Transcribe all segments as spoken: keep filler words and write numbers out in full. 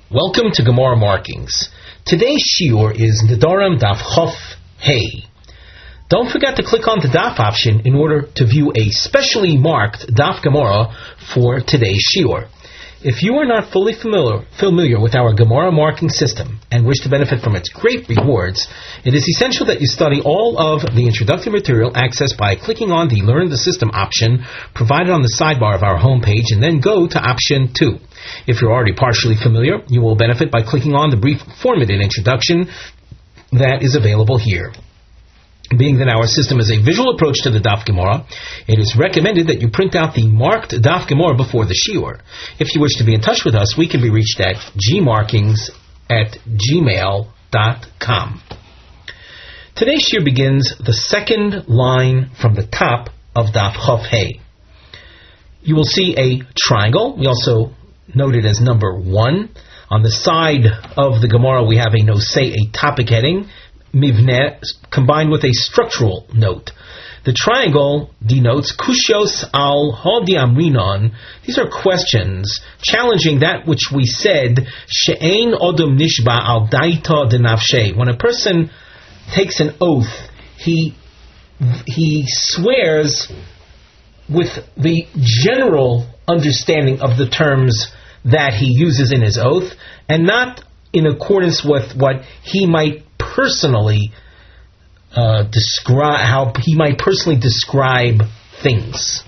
Welcome to Gemara Markings. Today's shiur is Nedarim Daf Chof Hey. Don't forget to click on the Daf option in order to view a specially marked Daf Gemara for today's shiur. If you are not fully familiar, familiar with our Gemara marking system and wish to benefit from its great rewards, it is essential that you study all of the introductory material accessed by clicking on the Learn the System option provided on the sidebar of our homepage and then go to option two. If you're already partially familiar, you will benefit by clicking on the brief formatted introduction that is available here. Being that our system is a visual approach to the Daf Gemara, it is recommended that you print out the marked Daf Gemara before the shiur. If you wish to be in touch with us, we can be reached at gmarkings at gmail dot com. Today's shiur begins the second line from the top of Daf Chof Hey. You will see a triangle. We also note it as number one. On the side of the Gemara, we have a nosei, a topic heading, Mivneh, combined with a structural note. The triangle denotes Kushos al Hodi Amrinon. These are questions challenging that which we said, She'ein Odom Nishba al Daita Denavshe. When a person takes an oath, he he swears with the general understanding of the terms that he uses in his oath, and not in accordance with what he might personally uh, describe, how he might personally describe things.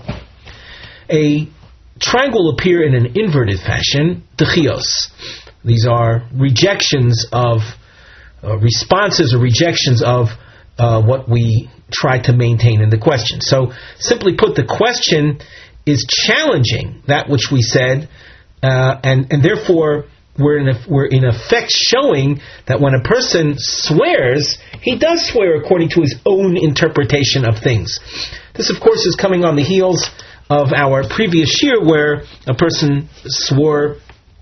A triangle will appear in an inverted fashion, dechios. These are rejections of uh, responses or rejections of uh, what we try to maintain in the question. So, simply put, the question is challenging that which we said, uh, and and therefore We're in, a, we're in effect showing that when a person swears, he does swear according to his own interpretation of things. This, of course, is coming on the heels of our previous shiur, where a person swore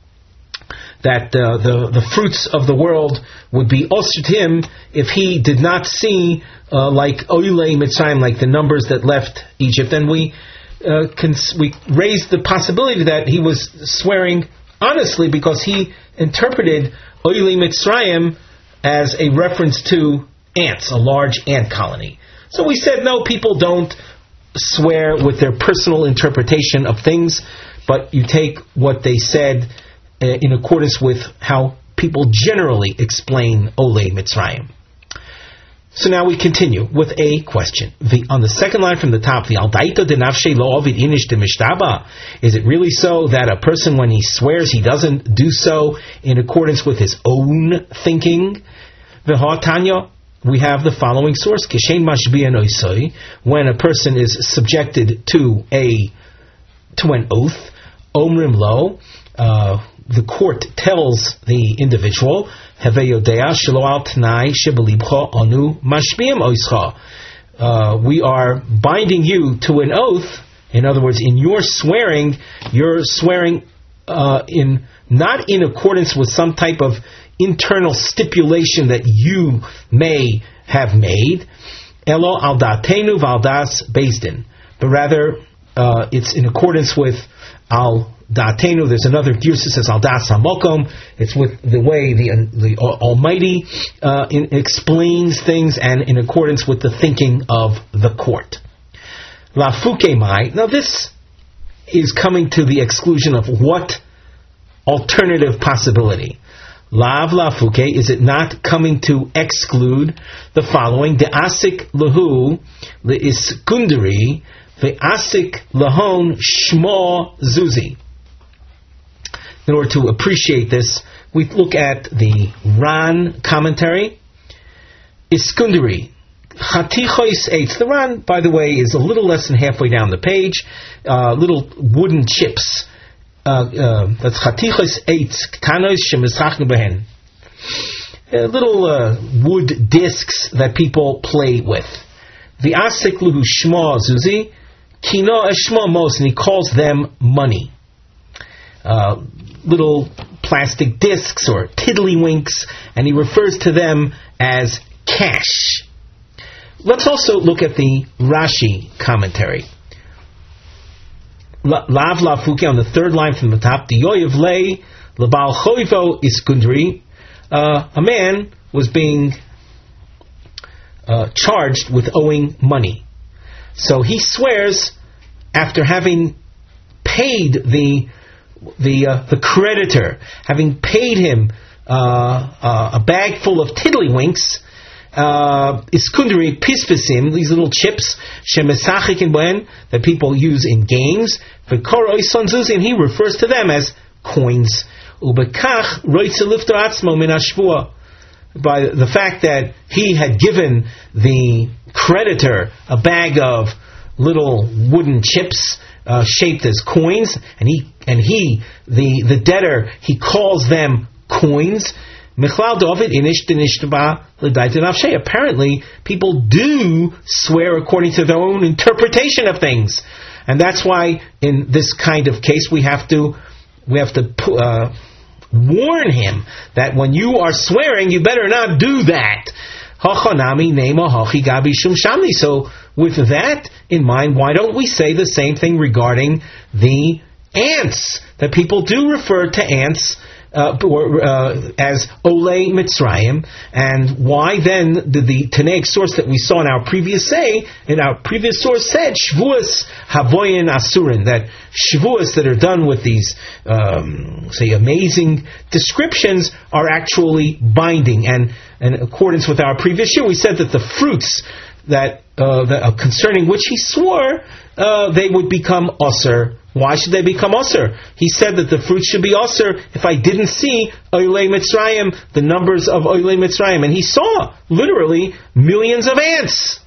that uh, the, the fruits of the world would be osher to him if he did not see, uh, like Oilei Mitzrayim, like the numbers that left Egypt. And we, uh, cons- we raised the possibility that he was swearing honestly, because he interpreted Oilei Mitzrayim as a reference to ants, a large ant colony. So we said, no, people don't swear with their personal interpretation of things, but you take what they said uh, in accordance with how people generally explain Oilei Mitzrayim. So now we continue with a question. The, on the second line from the top, the Aldaita de Nafshe lo ovid inish de mishtaba. Is it really so that a person, when he swears, he doesn't do so in accordance with his own thinking? V'ha'tanya, we have the following source: Kishen mashbiya noisoi, when a person is subjected to a to an oath, omrim lo, uh, the court tells the individual, uh, we are binding you to an oath. In other words, in your swearing, you're swearing uh, in not in accordance with some type of internal stipulation that you may have made, elo al datenu valdas bezdin, but rather uh, it's in accordance with al Da'atenu. There's another girsa that says al das hamokom. It's with the way the the Almighty uh, in, explains things and in accordance with the thinking of the court. Lafuke mai. Now this is coming to the exclusion of what alternative possibility? Lav lafuke, is it not coming to exclude the following? De asik lahu le iskundari ve asik lahon shmo zuzi. In order to appreciate this, we look at the Ran commentary. Iskundari, chatichois eitz. The Ran, by the way, is a little less than halfway down the page. Uh, little wooden chips. Uh, uh, that's chatichois eitz ktanos shemischachnu behen. Little uh, wood discs that people play with. The asik luhu shmo zuzi kino eshmo mos, and he calls them money. Uh, little plastic discs or tiddlywinks, and he refers to them as cash. Let's also look at the Rashi commentary. Lav lafuke, on the third line from the top, the yoyev lei Lebal Choivo Iskundri, uh, a man was being uh, charged with owing money. So he swears, after having paid the the uh, the creditor, having paid him uh, uh, a bag full of tiddlywinks, uh, iskundri pispasim, these little chips, shemesachik in buen, that people use in games, v'koroi sonzuz, and he refers to them as coins. Ubekach roitze lifter atzmo min hashvua, by the fact that he had given the creditor a bag of little wooden chips uh, shaped as coins, and he and he the the debtor, he calls them coins. Apparently, people do swear according to their own interpretation of things, and that's why in this kind of case we have to we have to uh, warn him that when you are swearing, you better not do that. So with that in mind, why don't we say the same thing regarding the ants? That people do refer to ants uh, or, uh, as Olei Mitzrayim, and why then did the Tanaic source that we saw in our previous say in our previous source said Shvuas Havoyin Asurin, that Shvuas that are done with these um, say amazing descriptions are actually binding, and in accordance with our previous year, we said that the fruits that, uh, that uh, concerning which he swore, uh, they would become osir. Why should they become osir? He said that the fruits should be osir if I didn't see Oilei Mitzrayim, the numbers of Oilei Mitzrayim, and he saw literally millions of ants.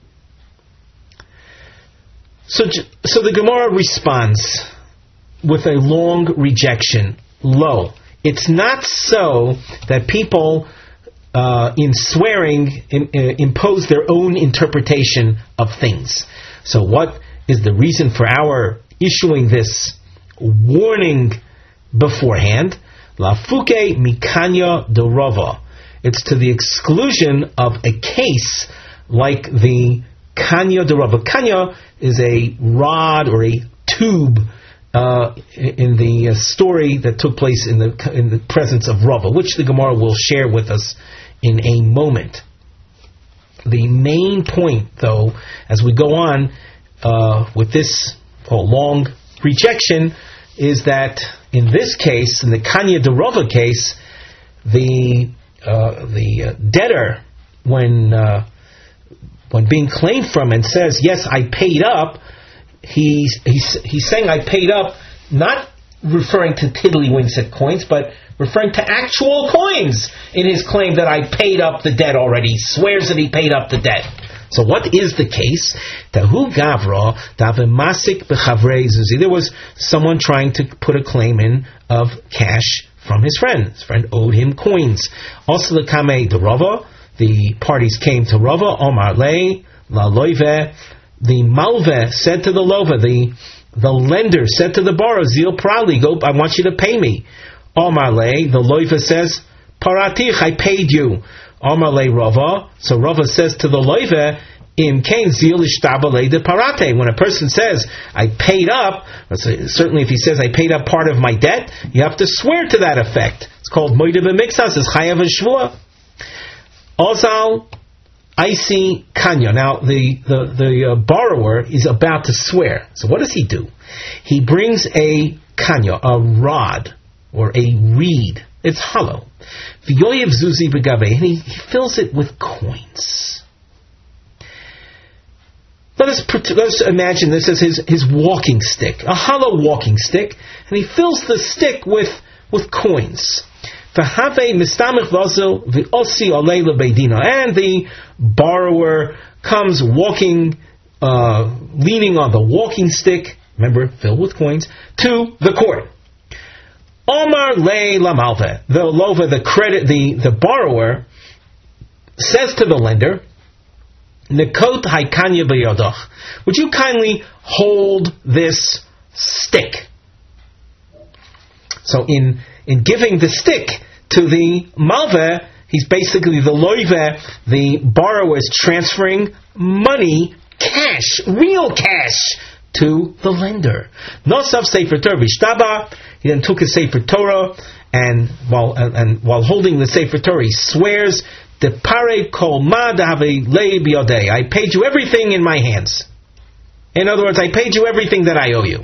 So, so the Gemara responds with a long rejection. Lo, it's not so that people Uh, in swearing in, uh, impose their own interpretation of things. So what is the reason for our issuing this warning beforehand? La fuke mikanya de rova. It's to the exclusion of a case like the kanya de rova. Kanya is a rod or a tube Uh, in the uh, story that took place in the in the presence of Rava, which the Gemara will share with us in a moment. The main point, though, as we go on uh, with this oh, long rejection, is that in this case, in the Kanya de Rava case, the uh, the uh, debtor, when uh, when being claimed from and says, "Yes, I paid up," He's, he's he's saying I paid up, not referring to tiddlywinks at coins, but referring to actual coins in his claim that I paid up the debt already. He swears that he paid up the debt. So what is the case? Tahu gavra davemasik bechavrei zuzi. There was someone trying to put a claim in of cash from his friend. His friend owed him coins. Also the kame de Rava. The parties came to Rava. Omar le la loive. The malve said to the lova, the the lender said to the borrower, Zil prali, go, I want you to pay me. Amarle, the loiva says, Paratich, I paid you. Amarle Rava, so Rava says to the loiva, Im kain zil ishtabale de parate. When a person says, I paid up, certainly if he says, I paid up part of my debt, you have to swear to that effect. It's called moide b'mixas, it's chayav shvua. Ozal, I see kanya. Now, the, the, the uh, borrower is about to swear. So what does he do? He brings a kanya, a rod, or a reed. It's hollow. V'yoyev zuzi b'gave, and he, he fills it with coins. Let us, let us imagine this as his, his walking stick, a hollow walking stick, and he fills the stick with, with coins. And the borrower comes walking, uh, leaning on the walking stick, remember, filled with coins, to the court. Omar le la malve, the lova, the credit, the, the borrower says to the lender, Nekot haikanya b'yodach, would you kindly hold this stick? So in in giving the stick to the malve, he's basically the loive, the borrower is transferring money, cash, real cash, to the lender. Nosav Sefer Torah v'shtaba, he then took his Sefer Torah and while and, and while holding the Sefer Torah, he swears, "De pare kol ma dahave lei biyodei." I paid you everything in my hands. In other words, I paid you everything that I owe you.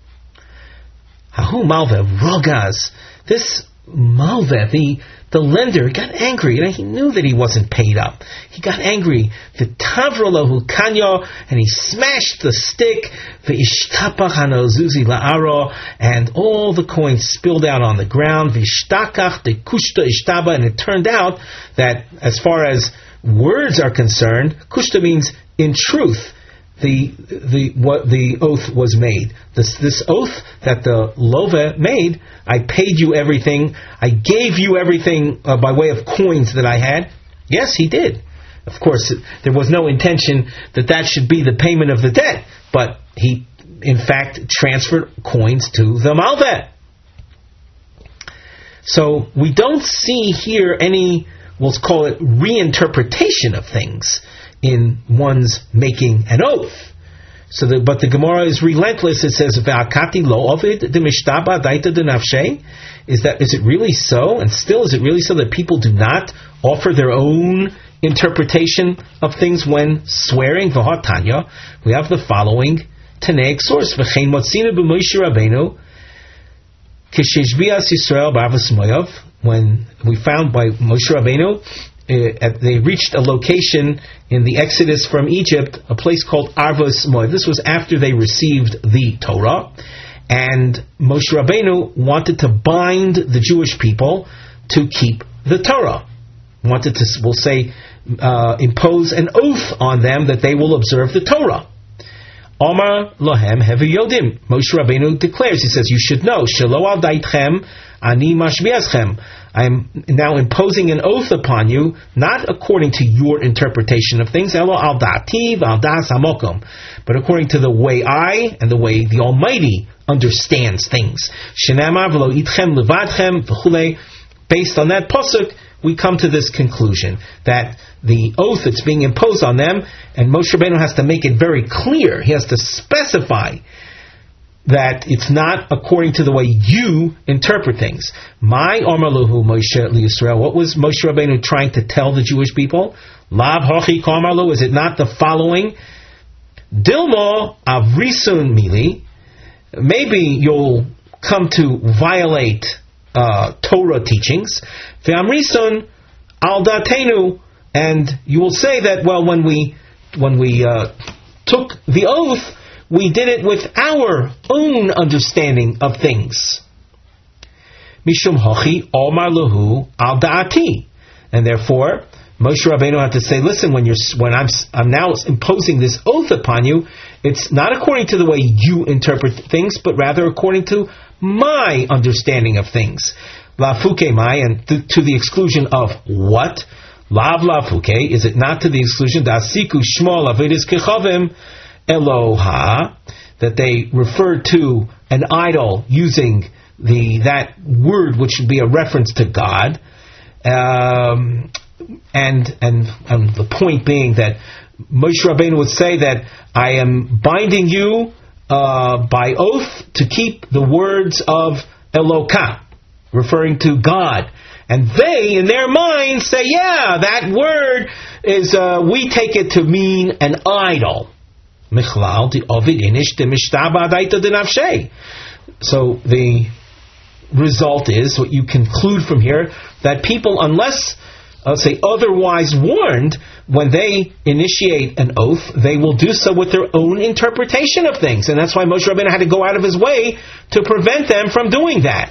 Hahu malveh rogaz. This malveh, the the lender, got angry, and he knew that he wasn't paid up. He got angry. The tavrolahu kanyo, and he smashed the stick. The ishtapach hanozuzi la'aro, and all the coins spilled out on the ground. Vishtakach de kushta ishtaba, and it turned out that as far as words are concerned, kushta means in truth. The the what the oath was made. This this oath that the love made. I paid you everything. I gave you everything uh, by way of coins that I had. Yes, he did. Of course, there was no intention that that should be the payment of the debt, but he, in fact, transferred coins to the malveh. So we don't see here any, we'll call it, reinterpretation of things in one's making an oath. So, the, but the Gemara is relentless. It says, "Ve'akati lo ovid demishtaba daita denafshe." Is that is it really so? And still, is it really so that people do not offer their own interpretation of things when swearing? V'hatanya, we have the following Tanaic source: "V'chein motzinu b'Moshe Rabbeinu k'sheshbias Yisrael b'Avos Moav." When we found by Moshe Rabbeinu, Uh, they reached a location in the Exodus from Egypt, a place called Arvos Moav. This was after they received the Torah, and Moshe Rabbeinu wanted to bind the Jewish people to keep the Torah. Wanted to, we'll say, uh, impose an oath on them that they will observe the Torah. Omar lohem hevi yodim. Moshe Rabbeinu declares, he says, you should know, shelo al daitchem ani mashbiaschem. I am now imposing an oath upon you, not according to your interpretation of things, elo al da'ati v'al da'as hamokom, but according to the way I and the way the Almighty understands things. Shenamar v'lo itchem levadchem v'chulei. Based on that pasuk, we come to this conclusion that the oath that's being imposed on them, and Moshe Rabbeinu has to make it very clear. He has to specify that it's not according to the way you interpret things. My Omerluhu Moshe Yisrael. What was Moshe Rabbeinu trying to tell the Jewish people? Lav hochi komarlu. Is it not the following? Dilmo avrisun mili. Maybe you'll come to violate uh, Torah teachings. Ve'amrisun al datenu. And you will say that, well, when we when we uh, took the oath, we did it with our own understanding of things. Mishum hochi omar lahu al da'ati, and therefore Moshe Rabbeinu had to say, listen, when you're when I'm I'm now imposing this oath upon you, it's not according to the way you interpret things, but rather according to my understanding of things. La fuke mai, and th- to the exclusion of what? Lav la fuke, is it not to the exclusion da'asiku shmol avidis kechavim Eloha, that they referred to an idol using the that word which would be a reference to God, um, and, and and the point being that Moshe Rabbeinu would say that I am binding you uh, by oath to keep the words of Elokah, referring to God. And they, in their minds, say, yeah, that word is, uh, we take it to mean an idol. So the result is, what you conclude from here, that people, unless, uh, say, otherwise warned, when they initiate an oath, they will do so with their own interpretation of things. And that's why Moshe Rabbeinu had to go out of his way to prevent them from doing that.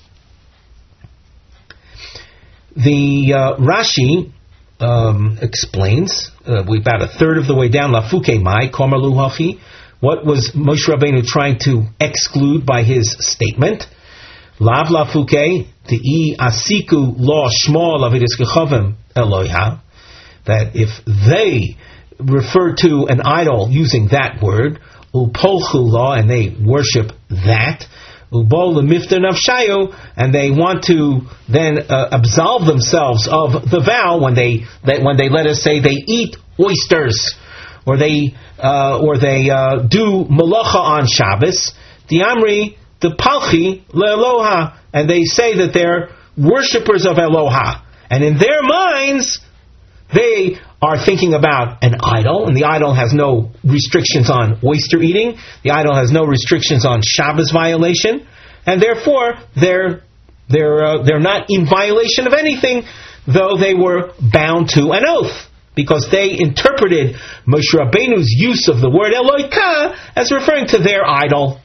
The uh, Rashi um, explains, uh, we're about a third of the way down, Lafuke Mai, Komer Luhachi. What was Moshe Rabbeinu trying to exclude by his statement? Lav Lafuke, the I Asiku Lo Shmo Lavidis Kechavim Eloha, that if they refer to an idol using that word, Upolchu Law, and they worship that, Ubol Lemifter Nafshayu, and they want to then uh, absolve themselves of the vow when they that when they let us say they eat oysters, or they uh, or they uh, do malacha on Shabbos. The Amri the palchi le'eloha, and they say that they're worshippers of Eloha. And in their minds, they are thinking about an idol, and the idol has no restrictions on oyster eating. The idol has no restrictions on Shabbos violation, and therefore they're they're uh, they're not in violation of anything, though they were bound to an oath, because they interpreted Moshe Rabbeinu's use of the word Eloika as referring to their idol.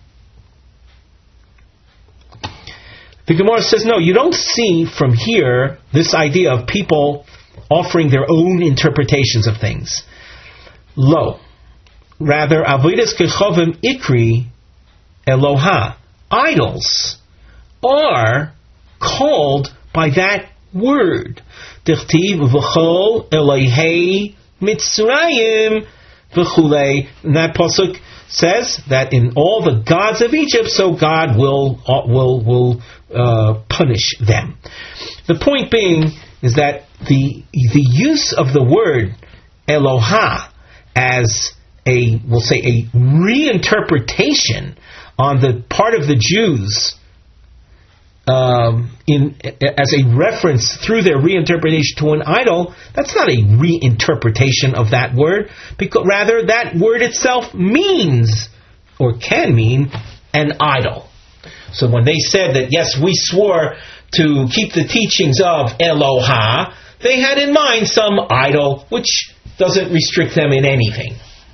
The Gemara says, no, you don't see from here this idea of people offering their own interpretations of things. Lo. Rather, avodas kechovim ikri Eloha. Idols are called by that word. Dichtiv v'chol Elohei Mitzrayim v'chulei. And that pasuk says that in all the gods of Egypt, so God will uh, will will uh, punish them. The point being is that the the use of the word Eloha as a, we'll say, a reinterpretation on the part of the Jews um, in as a reference through their reinterpretation to an idol, that's not a reinterpretation of that word, because rather that word itself means, or can mean, an idol. So when they said that, yes, we swore to keep the teachings of Eloha, they had in mind some idol which doesn't restrict them in anything.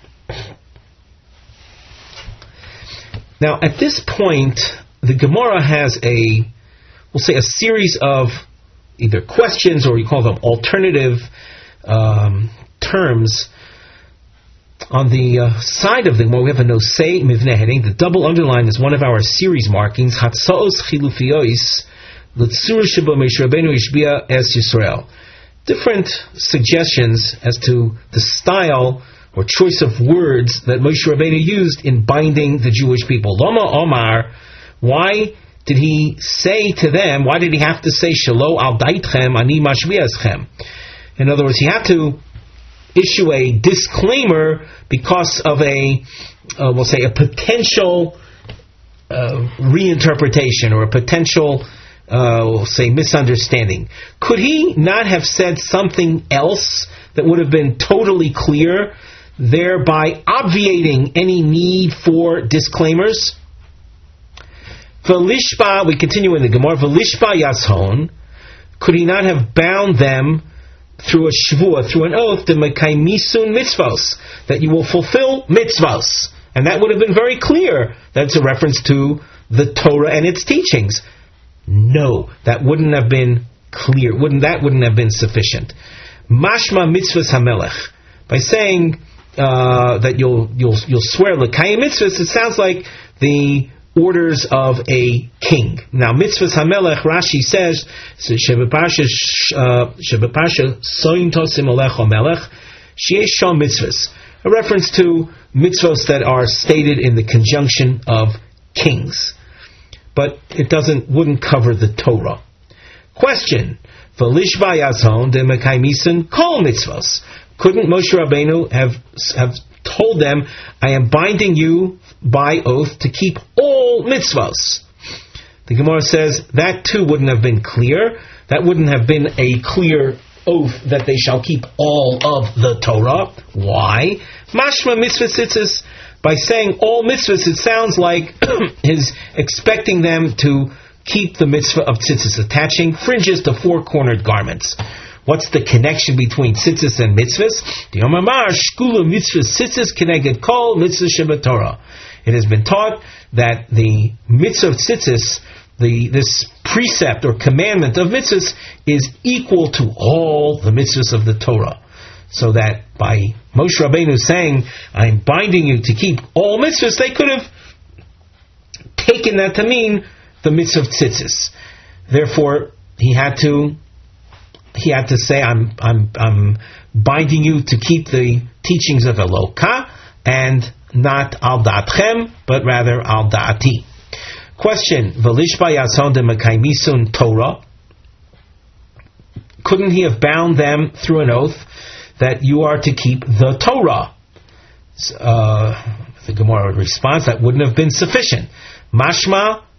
Now, at this point, the Gemara has a, we'll say, a series of either questions, or you call them alternative um, terms. On the uh, side of the Gemara, we have a nosei mivneh heading. The double underline is one of our series markings. Hatzaos chilufiyos l'tzur sheba Moshe Rabbeinu ishbia es Yisrael. Different suggestions as to the style or choice of words that Moshe Rabbeinu used in binding the Jewish people. Lama Omar, why did he say to them, why did he have to say, Shelo al daitchem ani mashbiaschem? In other words, he had to issue a disclaimer because of a, uh, we'll say, a potential uh, reinterpretation or a potential, uh, we'll say, misunderstanding. Could he not have said something else that would have been totally clear, thereby obviating any need for disclaimers? V'lishpa, we continue in the Gemara, V'lishpa yashon, could he not have bound them through a shvuah, through an oath, to mekaymisun mitzvos, that you will fulfill mitzvos? And that would have been very clear. That's a reference to the Torah and its teachings. No, that wouldn't have been clear. Wouldn't that wouldn't have been sufficient? Mashma mitzvos hamelech, by saying uh, that you'll you'll you'll swear l'kayim mitzvos, it sounds like the orders of a king. Now, mitzvahs hamelech, Rashi says, shebepasha soin tosim olech hamelech, sheyesh sham mitzvahs, a reference to mitzvahs that are stated in the conjunction of kings. But it doesn't, wouldn't cover the Torah. Question: V'lishba yazon de mekaymisin kol mitzvahs. Couldn't Moshe Rabbeinu have have told them, I am binding you by oath to keep all mitzvahs? The Gemara says that too wouldn't have been clear. That wouldn't have been a clear oath that they shall keep all of the Torah. Why? Mashma mitzvah tzitzis. By saying all mitzvahs, it sounds like he's expecting them to keep the mitzvah of tzitzis, attaching fringes to four-cornered garments. What's the connection between tzitzis and mitzvahs? The Omar shkula mitzvahs tzitzis keneged kol mitzvah sheba Torah. It has been taught that the mitzvah of tzitzis, the this precept or commandment of mitzvahs, is equal to all the mitzvahs of the Torah. So that by Moshe Rabbeinu saying, I'm binding you to keep all mitzvahs, they could have taken that to mean the mitzvah of tzitzis. Therefore, he had to he had to say, I'm I'm I'm binding you to keep the teachings of Eloka, and not al da'atchem, but rather al da'ati. Question: V'lishba yason de mekaymisun Torah. Couldn't he have bound them through an oath that you are to keep the Torah? Uh, the Gemara responds that wouldn't have been sufficient. Mashma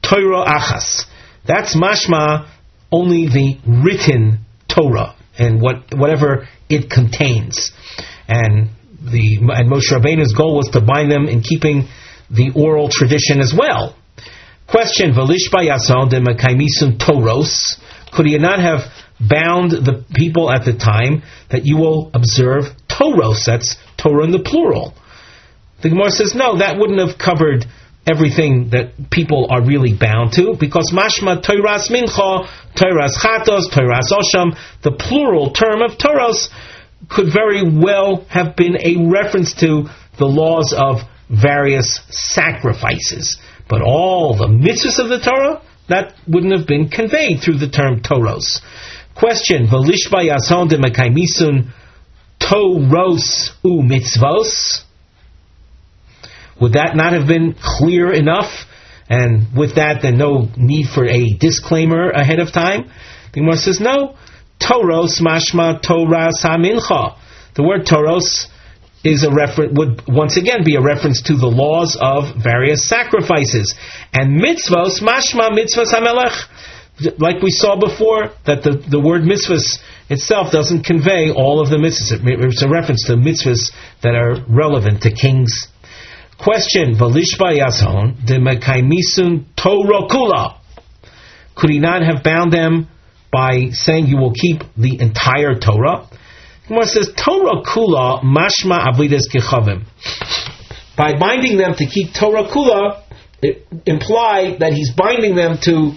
Torah achas. That's mashma only the written Torah and what whatever it contains. And the and Moshe Rabbeinu's goal was to bind them in keeping the oral tradition as well. Question: V'lishba yason de mekaimisun toros. Could he not have bound the people at the time that you will observe toros? That's Torah in the plural. The Gemara says no, that wouldn't have covered everything that people are really bound to, because mashma Toras mincha, Toras chatos, Toras osham, the plural term of Toros could very well have been a reference to the laws of various sacrifices. But all the mitzvahs of the Torah, that wouldn't have been conveyed through the term Toros. Question: V'lishba yason de mekaimisun Toros u mitzvos? Would that not have been clear enough? And with that, then no need for a disclaimer ahead of time? The Gemara says no. Toros mashma Toras hamincha. The word Toros is a refer- would once again be a reference to the laws of various sacrifices. And mitzvos mashma mitzvos hamelech. Like we saw before, that the, the word mitzvahs itself doesn't convey all of the mitzvahs. It's a reference to mitzvahs that are relevant to kings. Question: V'lishba yason de mekaimisun Torah kula. Could he not have bound them by saying you will keep the entire Torah? Gemara says Torah kula mashma avodas kechavim. By binding them to keep Torah kula, it implied that he's binding them to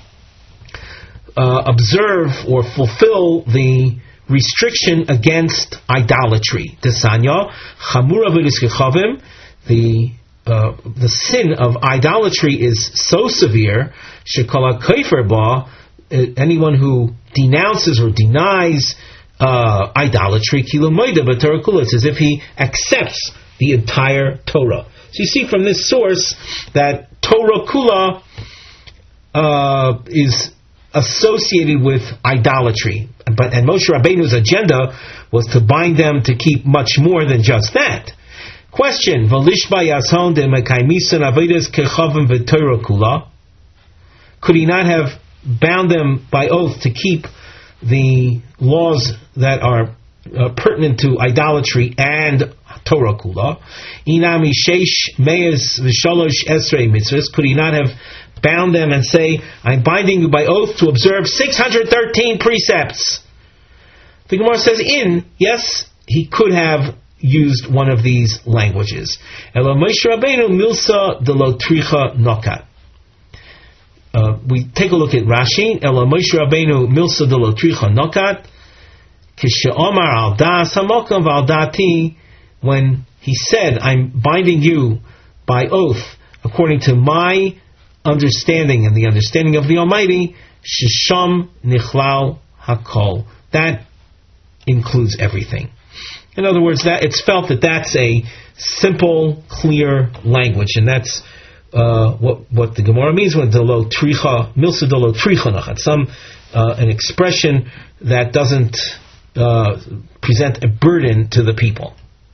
uh, observe or fulfill the restriction against idolatry. Desanya chamura avodas kechavim. The uh, the sin of idolatry is so severe, shekala kaifer ba, anyone who denounces or denies uh, idolatry, kilo moida b'Torah kula, it's as if he accepts the entire Torah. So you see from this source that Torah kula uh, is associated with idolatry, but and Moshe Rabbeinu's agenda was to bind them to keep much more than just that. Question: V'lishba yason de mekaimisun avodas kechavim v'Torah kula. Could he not have bound them by oath to keep the laws that are uh, pertinent to idolatry and Torah kula? Inami sheish meyes v'shalosh esrei mitzvahs. Could he not have bound them and say, I'm binding you by oath to observe six hundred thirteen precepts? The Gemara says, in, yes, he could have used one of these languages. Ela Moshe Rabbeinu milsa de lo tricha nokat. Uh, we take a look at Rashi. Ela Moshe Rabbeinu milsa de lo tricha nokat. Kishe'omar al das hamokav al dati. When he said, I'm binding you by oath according to my understanding and the understanding of the Almighty, shisham nichlal hakol. That includes everything. In other words, that it's felt that that's a simple, clear language, and that's uh, what what the Gemara means when delo tricha milsa delo tricha nachat. Some uh, an expression that doesn't uh, present a burden to the people.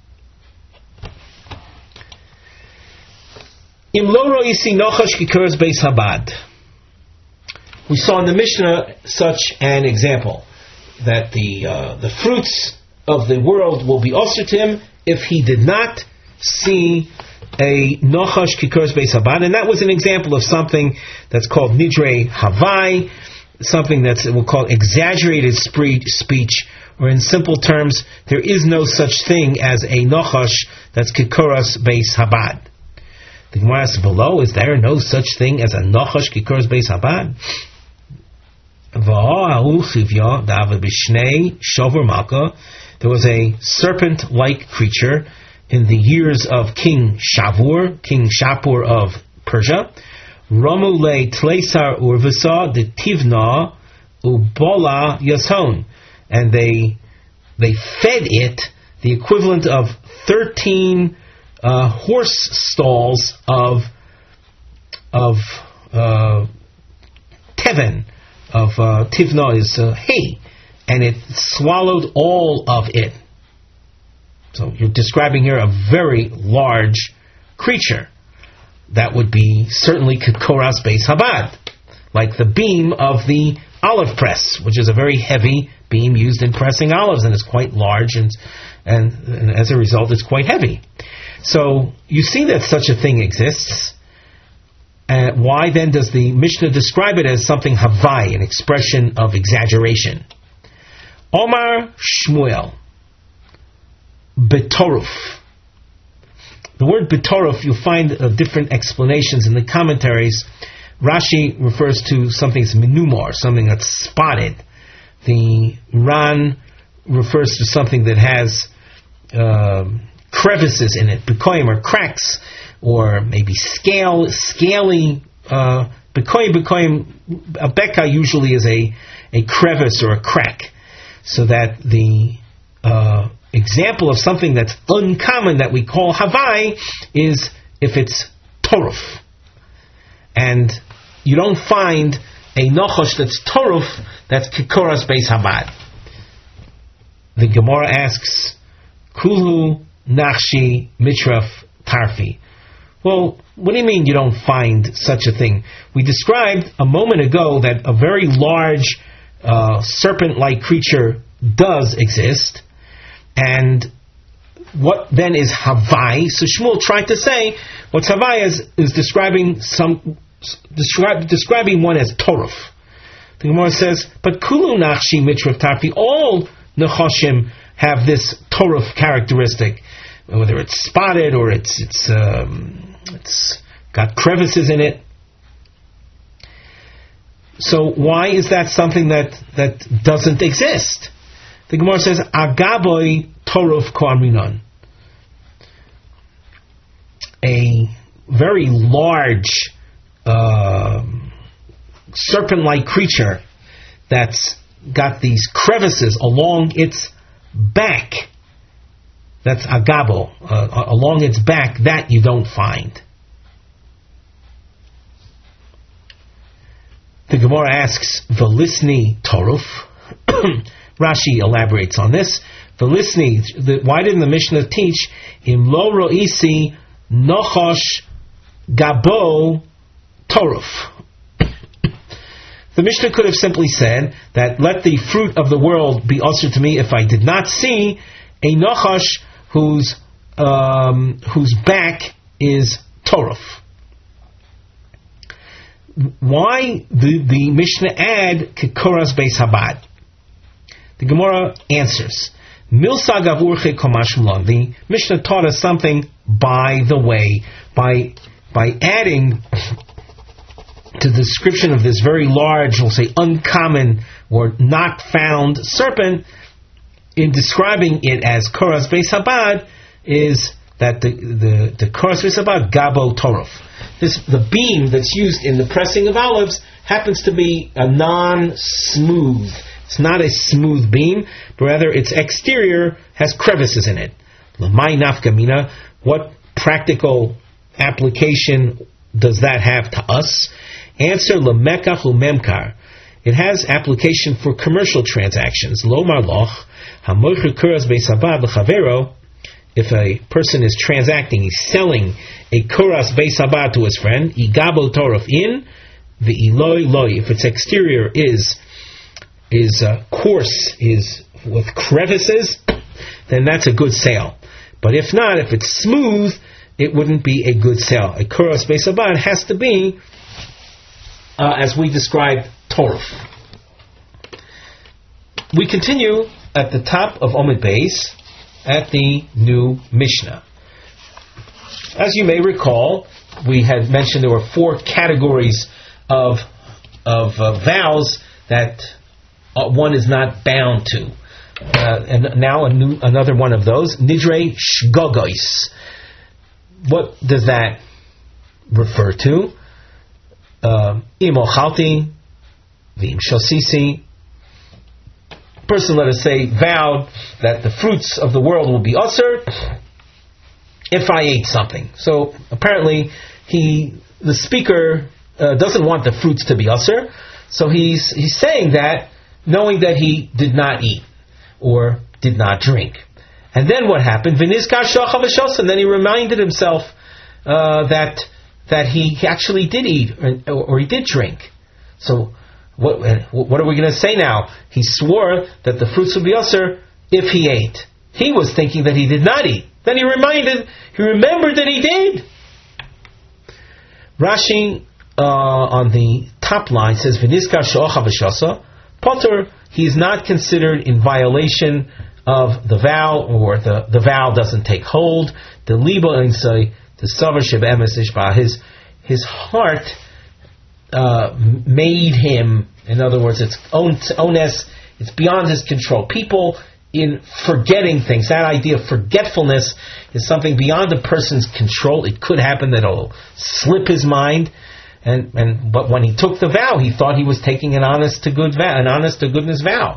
Im lo ro'isi nochash kikuras beis Habad. We saw in the Mishnah such an example that the uh, the fruits of the world will be osir to him if he did not see a nochash kikuras beis Habad, and that was an example of something that's called nidrei havai, something that's we'll call exaggerated speech, or in simple terms, there is no such thing as a nochash that's kikuras beis Habad. The Gemara asks below, is there no such thing as a nochash kikuras beis Habad? There was a serpent-like creature in the years of King Shavur, King Shapur of Persia. Romule Tleisar Urvisa de Tivna Ubola Yason, and they they fed it the equivalent of thirteen uh, horse stalls of of uh, teven. Of uh, tivna is uh, hay, and it swallowed all of it. So you're describing here a very large creature. that would be certainly Kekoras Beis Habad, like the beam of the olive press, which is a very heavy beam used in pressing olives, and it's quite large, and, and, and as a result, it's quite heavy. So you see that such a thing exists. Uh, why then does the Mishnah describe it as something Havai, an expression of exaggeration? Omar Shmuel, Betoruf. The word Betoruf, you'll find uh, different explanations in the commentaries. Rashi refers to something as Minumar, something that's spotted. The Ran refers to something that has uh, crevices in it, Bekoyim, or cracks, or maybe scale, scaly, uh, Bekoyim, Bekoyim, a beka usually is a, a crevice or a crack. So that the uh, example of something that's uncommon that we call Havai is if it's Toruf. And you don't find a Nochosh that's Toruf, that's Kekoras Beis Habad. The Gemara asks, Kulu Nachshi Mitraf Tarfi. Well, what do you mean you don't find such a thing? We described a moment ago that a very large uh, serpent-like creature does exist, and what then is Havai? So Shmuel tried to say what Havai is is describing some describe, describing one as Toruf. The Gemara says, but Kulu Nachshi Mitraf Tarfi, all Nechoshim have this Toruf characteristic, whether it's spotted or it's it's um, it's got crevices in it. So why is that something that, that doesn't exist? The Gemara says, Agaboy Toruf Koamrinon. A very large uh, serpent-like creature that's got these crevices along its back. That's Agabo. Uh, along its back, that you don't find. The Gemara asks, Velisni Toruf. Rashi elaborates on this. Velisni, the, why didn't the Mishnah teach Im lo ro'isi nochosh gabo Toruf? The Mishnah could have simply said that let the fruit of the world be usher to me if I did not see a nochosh whose um, whose back is Toruf. Why the, the Mishnah add Kekoras Beis Habad? The Gemara answers, Milsa Gavurche Komashmlon. The Mishnah taught us something by the way, by by adding to the description of this very large, we'll say uncommon or not found serpent, in describing it as Koras Beis Habad, is that the the, the Koras Beis Habad Gabo Toruf. This the beam that's used in the pressing of olives happens to be a non-smooth. It's not a smooth beam, but rather its exterior has crevices in it. L'may nafka mina. What practical application does that have to us? Answer: L'mekach u'memkar. It has application for commercial transactions. Lomar loch hamoicher kuras beis habad l'chavero. If a person is transacting, he's selling a kuras beis habad to his friend, igabo toruf in the iloi loi. If its exterior is is uh, coarse, is with crevices, then that's a good sale. But if not, if it's smooth, it wouldn't be a good sale. A kuras beis habad has to be, uh, as we described, toruf. We continue at the top of Omid Beis at the new Mishnah. As you may recall, we had mentioned there were four categories of of uh, vows that uh, one is not bound to. Uh, and now a new, another one of those, Nidre Shgogois. What does that refer to? Imochalti, Vim Shosisi. Person, let us say, vowed that the fruits of the world will be usher if I ate something. So apparently, he, the speaker, uh, doesn't want the fruits to be usher. So he's he's saying that knowing that he did not eat or did not drink. And then what happened? And then he reminded himself uh, that that he actually did eat or, or he did drink. So what what are we going to say now? He swore that the fruits would be usher if he ate. He was thinking that he did not eat. Then he reminded, he remembered that he did. Rashi uh, on the top line says, "V'nizkar she'ocha v'shasa potter." He is not considered in violation of the vow, or the, the vow doesn't take hold. The liba insay the savar shebe'emes ishba. His his heart uh, made him. In other words, it's own ones. It's beyond his control. People in forgetting things. That idea of forgetfulness is something beyond a person's control. It could happen that it'll slip his mind. And and but when he took the vow, he thought he was taking an honest to good vow, an honest to goodness vow.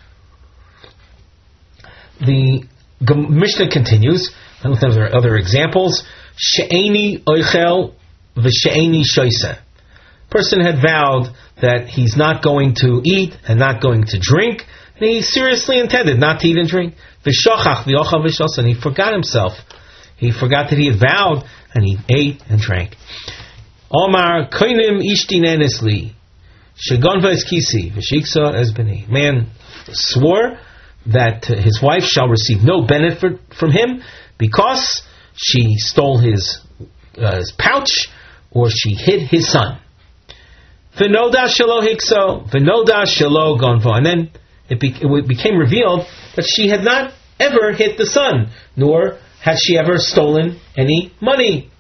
The Mishnah continues. There are other examples. She'eni oichel v'she'eni shoyse. Person had vowed that he's not going to eat and not going to drink, and he seriously intended not to eat and drink. V'shachach v'yocha v'shos, and he forgot himself. He forgot that he had vowed, and he ate and drank. Omar koinim ishti nenesli shegonva es kisi v'shiksa es b'nei. Man swore that his wife shall receive no benefit from him because she stole his, uh, his pouch or she hid his son. V'noda shelo hikso v'noda shelo gonva. And then it, be- it became revealed that she had not ever hit the son, nor had she ever stolen any money.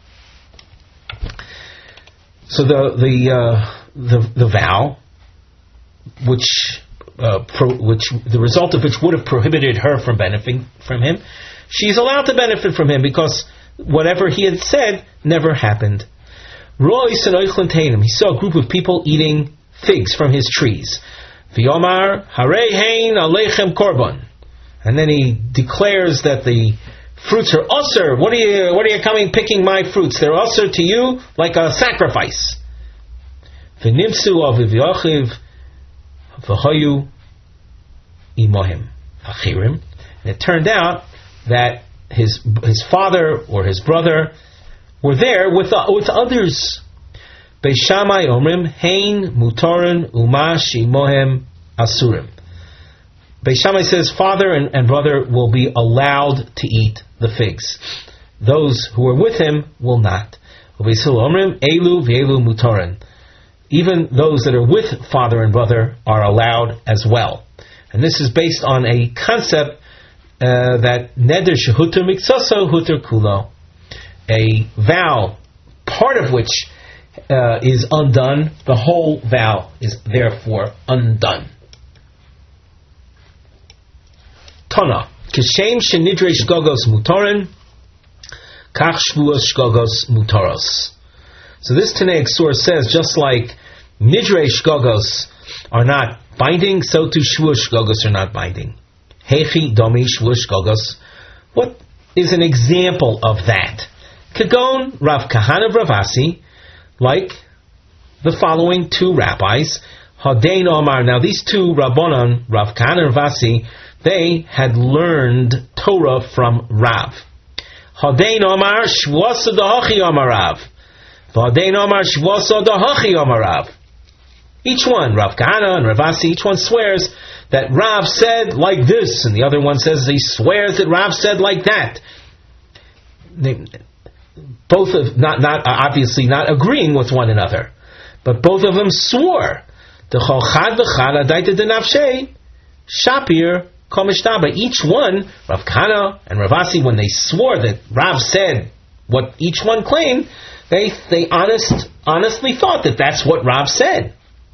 So the the uh, the, the vow, which uh, pro, which the result of which would have prohibited her from benefiting from him, she's allowed to benefit from him because whatever he had said never happened. Rois and Oichlin Tainim, he saw a group of people eating figs from his trees. V'yomar harei hein aleichem korban, and then he declares that the fruits are usher. What are you? What are you coming picking my fruits? They're usher to you like a sacrifice. V'nimsu aviv Yachiv v'hayu imohim achirim. And it turned out that his his father or his brother were there with uh, with others. Beis Shammai omrim hein mutarin umash imohem asurim. Beis Shammai says father and, and brother will be allowed to eat the figs. Those who are with him will not. Even those that are with father and brother are allowed as well. And this is based on a concept uh, that neder shehuter miksaso huter kulo. A vow, part of which uh, is undone, the whole vow is therefore undone. Tana, kishem shenidre shgogos mutorin, kach shvuos shgogos mutoros. So this Tanaic source says, just like nidre shgogos are not binding, so too shvuos shgogos are not binding. Hechi domi shvuos shgogos. What is an example of that? Kagon Rav Kahana Ravasi, like the following two rabbis, Hadein Omar. Now these two Rabbanon, Rav Kahana Ravasi, they had learned Torah from Rav. Hadein Omar Shvasa Dahachi Omar Rav. Hadein Omar Shvasa Dahachi Omar Rav. Each one, Rav Kahana and Ravasi, each one swears that Rav said like this, and the other one says he swears that Rav said like that. They, both of not not uh, obviously not agreeing with one another, but both of them swore. The Cholchad v'chad adaita denafshei shapir komishtaba. Each one, Rav Kahana and Ravasi, when they swore that Rav said what each one claimed, they they honest honestly thought that that's what Rav said.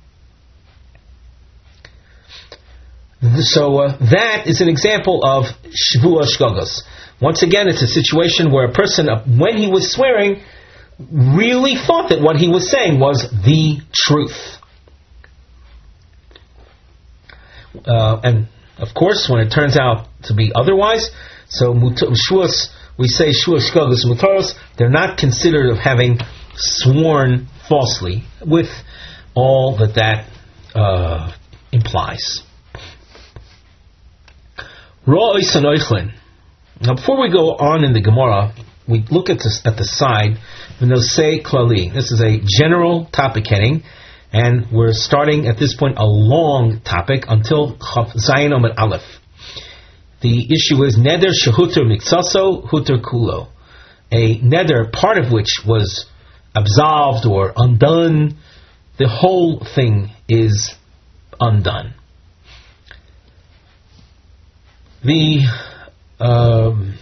So uh, that is an example of shvuah shgogos. Once again, it's a situation where a person, when he was swearing, really thought that what he was saying was the truth. Uh, and, of course, when it turns out to be otherwise, so shuas, we say shuas shgogos mutaros, they're not considered of having sworn falsely, with all that that uh, implies. Ro'is and oichlin. Now, before we go on in the Gemara, we look at this at the side, V'nosei klali. This is a general topic heading, and we're starting at this point a long topic until Chaf Zayin Omid Aleph. The issue is neder shehuter miksaso huter kulo. A neder, part of which was absolved or undone, the whole thing is undone. The um,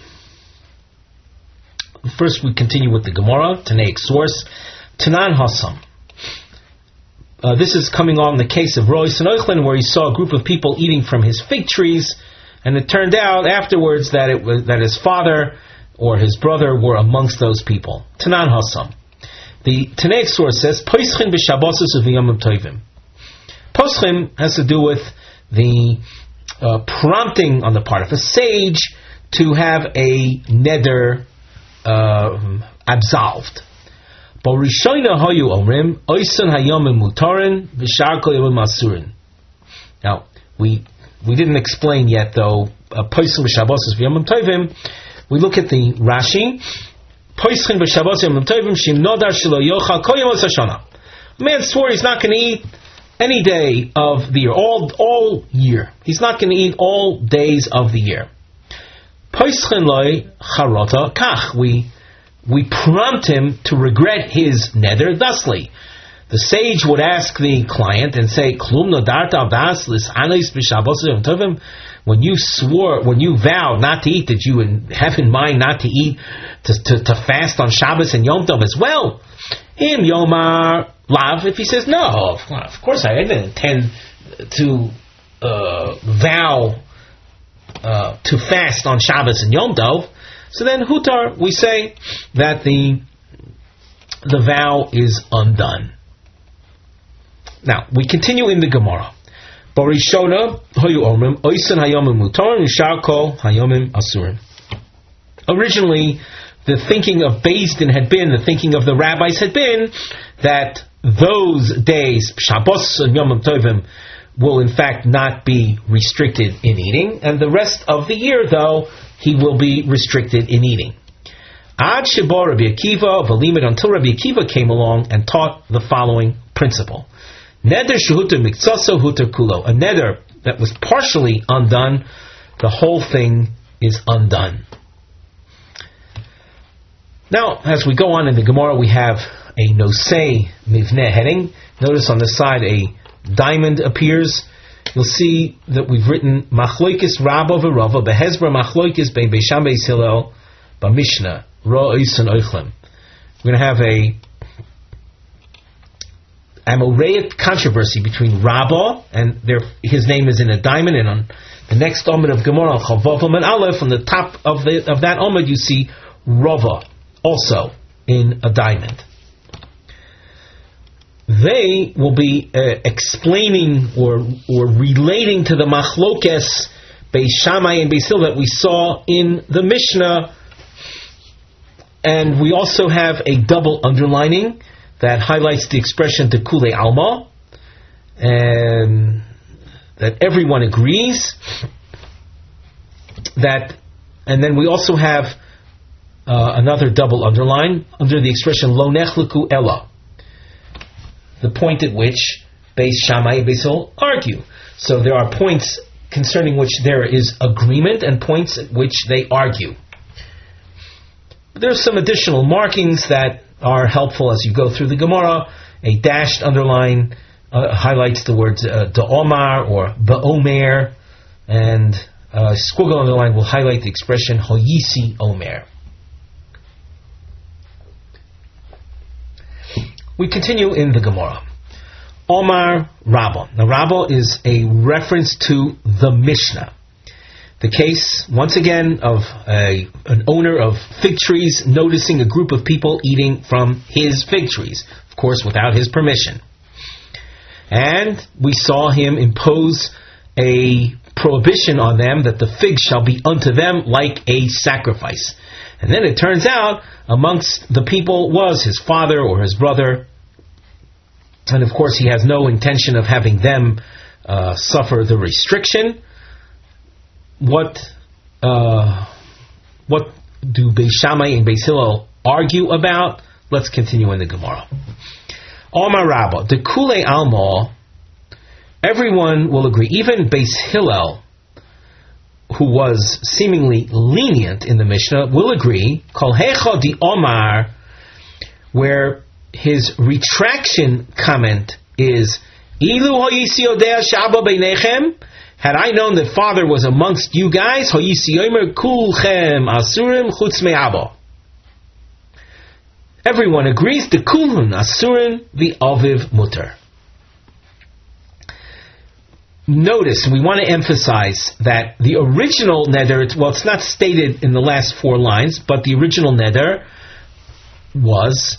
first we continue with the Gemara, Tanaic source, Tanan Hassam. Uh, this is coming on the case of Rois and Oichlin, where he saw a group of people eating from his fig trees, and it turned out afterwards that it was that his father or his brother were amongst those people. Tanan Hassam. The Tanaic source says, Poschim b'Shabbosos uv'Yomim Tovim. Poschim has to do with the uh, prompting on the part of a sage to have a neder uh, absolved. Now, we we didn't explain yet, though, Poschim b'Shabbosos uv'Yomim Tovim. We look at the Rashi. A man swore he's not going to eat any day of the year, all all year. He's not going to eat all days of the year. We we prompt him to regret his neder thusly. The sage would ask the client and say, when you swore, when you vowed not to eat, did you have in mind not to eat, to, to, to fast on Shabbos and Yom Tov as well? Him Yomar Lav, if he says, no, of course I didn't intend to uh, vow uh, to fast on Shabbos and Yom Tov, so then Hutar, we say that the the vow is undone. Now, we continue in the Gemara. Barishona hoyu omrim oisen hayomim mutarim yishar kol hayomim asurim. Originally, the thinking of Beis Din had been, the thinking of the rabbis had been, that those days, Shabbos and Yom Tovim, will in fact not be restricted in eating, and the rest of the year, though, he will be restricted in eating. Ad Sheba Rabbi Akiva v'limit, until Rabbi Akiva came along and taught the following principle. Neder shehuter miksaso huter kulo. A neder that was partially undone, the whole thing is undone. Now, as we go on in the Gemara, we have a nosei mivneh heading. Notice on the side a diamond appears. You'll see that we've written Machloikis Rabba v'Rava behezra Machloikis bein Beisham beis Hillel b'Mishnah Ra Oisen Oichlem. We're going to have a Amoreat controversy between Rabbah, and there, his name is in a diamond, and on the next Omid of Gemara, Chavav and Aleph, on the top of the of that Omid you see Rava, also in a diamond. They will be uh, explaining or or relating to the Machlokes Beis Shammai and Beis Hillel that we saw in the Mishnah, and we also have a double underlining that highlights the expression Tekule Alma, and that everyone agrees that, and then we also have uh, another double underline under the expression Lo Nechleku Ella, the point at which Beis Shammai and Beis Hillel argue. So there are points concerning which there is agreement and points at which they argue. There are some additional markings that are helpful as you go through the Gemara. A dashed underline uh, highlights the words uh, Da'omar or Ba'omer, and a squiggle underline will highlight the expression Hoyisi Omer. We continue in the Gemara. Omar Rabbah. Now Rabbah is a reference to the Mishnah. The case, once again, of a, an owner of fig trees noticing a group of people eating from his fig trees, of course without his permission. And we saw him impose a prohibition on them that the figs shall be unto them like a sacrifice. And then it turns out amongst the people was his father or his brother, and of course he has no intention of having them uh, suffer the restriction. What uh, what do Beis Shammai and Beis Hillel argue about? Let's continue in the Gemara. Omar Rabba, the Kulei Alma, everyone will agree, even Beis Hillel, who was seemingly lenient in the Mishnah, will agree, Kol Hecha di Omar, where his retraction comment is, Ilu hoyisi odea shaba beinechem, had I known that Father was amongst you guys, hoyisi omer kulchem asurim chutz me'aba. Everyone agrees, the kulun asurim, the aviv mutter. Notice, we want to emphasize that the original neder, well, it's not stated in the last four lines, but the original neder was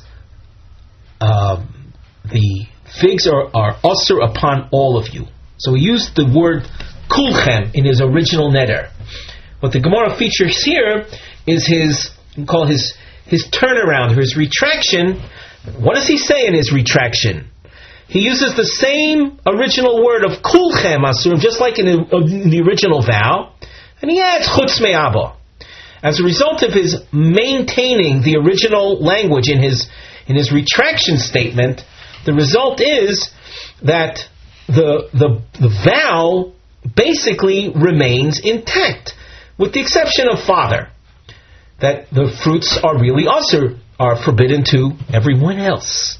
uh, the figs are, are usher upon all of you. So he used the word kulchem in his original neder. What the Gemara features here is his, we call his his turnaround, his retraction. What does he say in his retraction? He uses the same original word of kulchem asurim, just like in the, in the original vow, and he adds chutz me'aba. As a result of his maintaining the original language in his in his retraction statement, the result is that the the, the vow basically remains intact, with the exception of father, that the fruits are really usher, are forbidden to everyone else.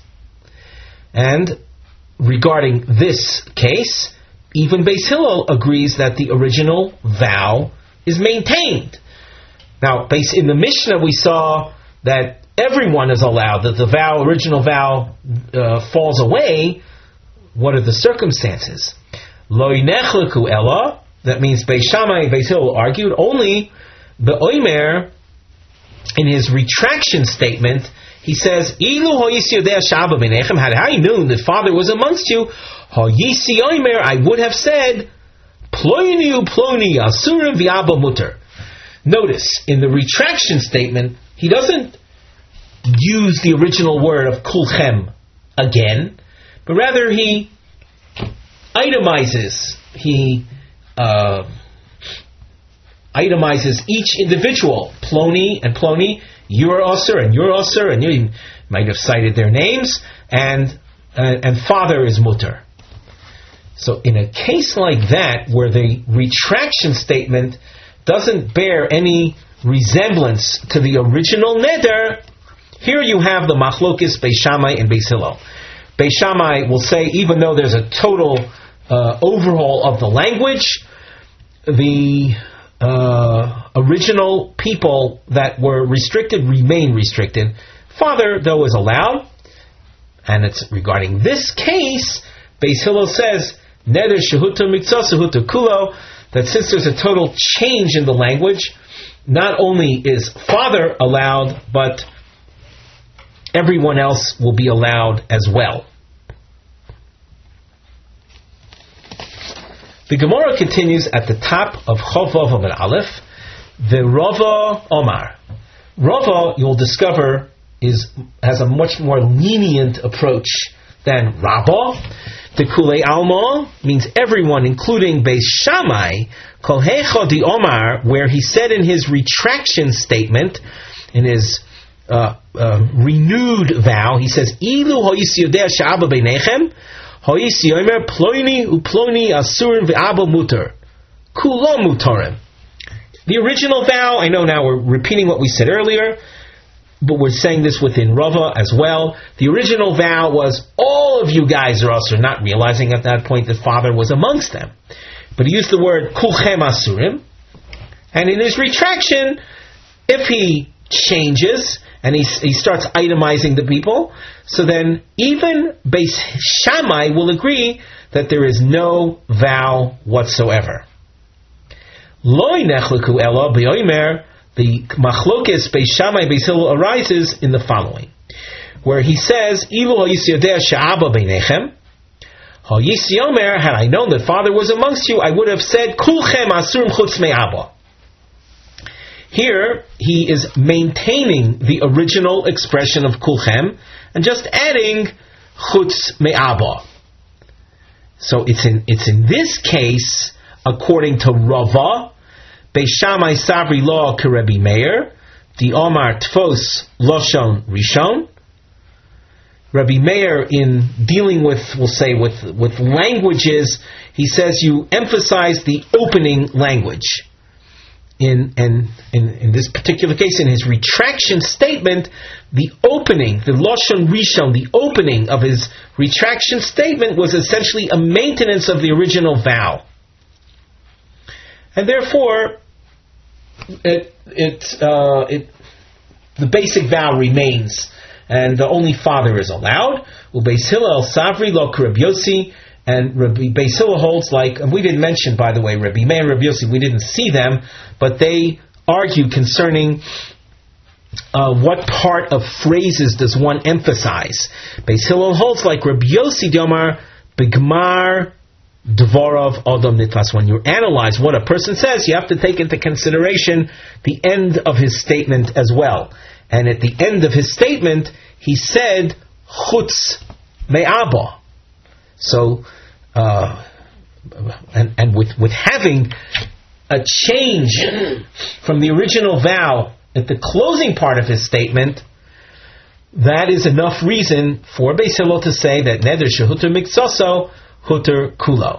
And regarding this case, even Beis Hillel agrees that the original vow is maintained. Now, based in the Mishnah, we saw that everyone is allowed, that the vow, original vow, uh, falls away. What are the circumstances? Lo yinechleku ella, that means Beis Shammai and Beis Hillel argued, only the Omer, in his retraction statement, he says, Ilu hoyisi yodea shaba b'nechem, had I known that Father was amongst you, hoyisi omer, I would have said, ploini uploni asurim v'aba mutter. Notice, in the retraction statement, he doesn't use the original word of kulchem again, but rather he itemizes, he uh, itemizes each individual, ploni and ploni, you're usher and you're usher, and you might have cited their names, and uh, and father is mutter. So in a case like that, where the retraction statement doesn't bear any resemblance to the original neder, here you have the machlokis Beis Shammai and Beis Hillel. Beis Shammai will say, even though there's a total uh, overhaul of the language, the uh, original people that were restricted remain restricted. Father, though, is allowed, and it's regarding this case, Beis Hillel says, neder shehuta miktzah shehuta kulo, that since there's a total change in the language, not only is father allowed, but everyone else will be allowed as well. The Gemara continues at the top of Chov Vav Amud Aleph, the Rava Omar. Rava, you'll discover, is has a much more lenient approach than Rabbah. The Kulei Alma means everyone, including Beis Shammai, Kol Hecha di Omar, where he said in his retraction statement, in his uh, uh, renewed vow, he says, Ilu hoyisi yodea she'aba beinechem, hoyisi yomer ploini uploni asurim ve'aba mutar, kulo mutarim. The original vow, I know now we're repeating what we said earlier, but we're saying this within Rava as well. The original vow was, all of you guys are usher, not realizing at that point that Father was amongst them. But he used the word kulchem asurim, and in his retraction, if he changes, and he, he starts itemizing the people, so then even Beis Shammai will agree that there is no vow whatsoever. Loi nechleku ela b'yomer, the machlokes Beis Shammai Beis Hillel arises in the following, where he says, Ilu hoyisi yodea she'aba beinechem, hoyisi omer, had I known that Father was amongst you, I would have said, kulchem asurim chutz me'aba. Here, he is maintaining the original expression of kulchem and just adding chutz me'aba. So it's in it's in this case, according to Rava, Beis Shammai Savri Law Kerebi Meir, the Omar Tfos Loshon Rishon. Rabbi Meir, in dealing with, we'll say, with, with languages, he says you emphasize the opening language. In, and in, in this particular case, in his retraction statement, the opening, the Loshon Rishon, the opening of his retraction statement was essentially a maintenance of the original vow. And therefore, it, it, uh, it, the basic vow remains, and the only father is allowed. Ubeis Hillel Savri lo Rabbi Yossi, and Rabbi Beis Hillel holds like, and we didn't mention, by the way, Rabbi Meir and Rabbi Yossi, we didn't see them, but they argue concerning uh, what part of phrases does one emphasize. Beis Hillel holds like Rabbi Yossi Diomar Bigmar Dvorov Adam Nitfas. When you analyze what a person says, you have to take into consideration the end of his statement as well. And at the end of his statement, he said, Chutz Me'aba. So, uh, and, and with, with having a change from the original vow at the closing part of his statement, that is enough reason for Beis Hillel to say that Neder Shehuter Mikzoso Huter Kulo.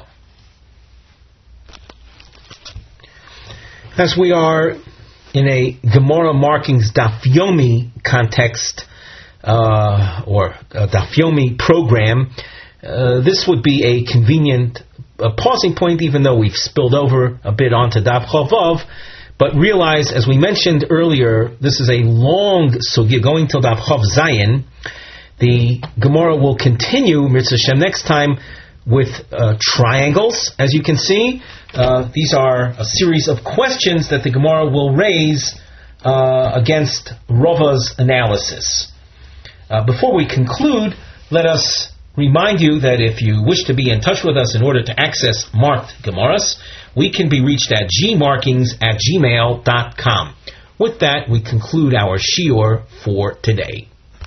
As we are in a Gemara Markings Daf Yomi context, uh, or a Daf Yomi program, uh, this would be a convenient uh, pausing point, even though we've spilled over a bit onto Daf Chavav. But realize, as we mentioned earlier, this is a long sugya going till Daf Chav Zayin. The Gemara will continue, Mitzvah Shem, next time with uh, triangles. As you can see, uh, these are a series of questions that the Gemara will raise uh, against Rava's analysis. Uh, before we conclude, let us remind you that if you wish to be in touch with us in order to access marked Gemaras, we can be reached at gmarkings at gmail dot com. With that, we conclude our shiur for today.